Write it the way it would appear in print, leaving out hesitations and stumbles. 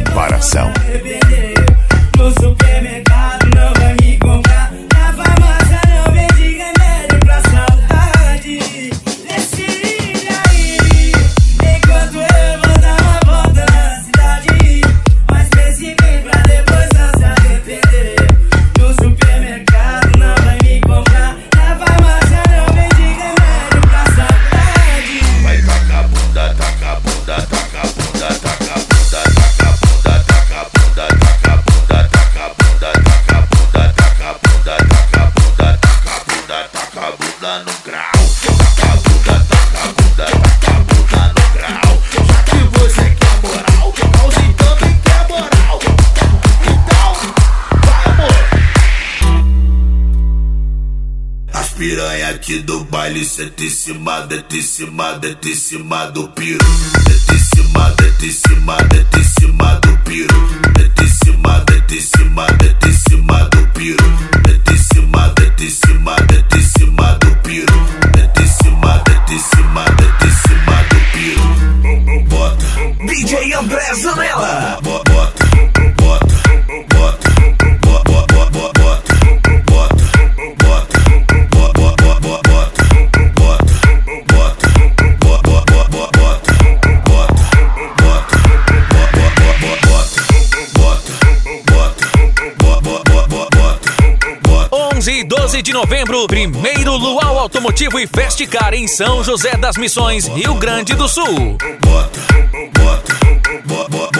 comparação. No supermercado não vai me comprar, na farmácia não vende remédio pra saudade. Decide aí, enquanto eu vou dar uma volta na cidade. Mas pense bem pra depois não se arrepender. No supermercado não vai me comprar, na farmácia não vende remédio pra saudade. Vai taca a bunda, taca a bunda, taca a bunda, taca a bunda, taca a bunda, taca a bunda, taca a bunda, taca a bunda, taca a bunda, taca a bunda, taca a bunda, taca a bunda, taca a bunda no grau. Taca a bunda, taca a bunda, taca a bunda no grau. Já que você quer moral, o Raulzinho também quer moral. Então, vai amor. As piranha aqui do baile senta em cima, deita em cima, deita em cima do piro. Deita em cima, deita em cima, deita em cima do piro. Deita em cima, deita em cima, deita em cima do piro. Deita em cima, deita em cima, deita em cima do piro. Deita em cima, deita em cima, deita em cima do piro. Bota DJ André Zanella. bota, bota, bota, bota, bota, bota, bota, bota, bota, e 12 de novembro, primeiro Luau Automotivo e Festicar em São José das Missões, Rio Grande do Sul. bota, bota, bota,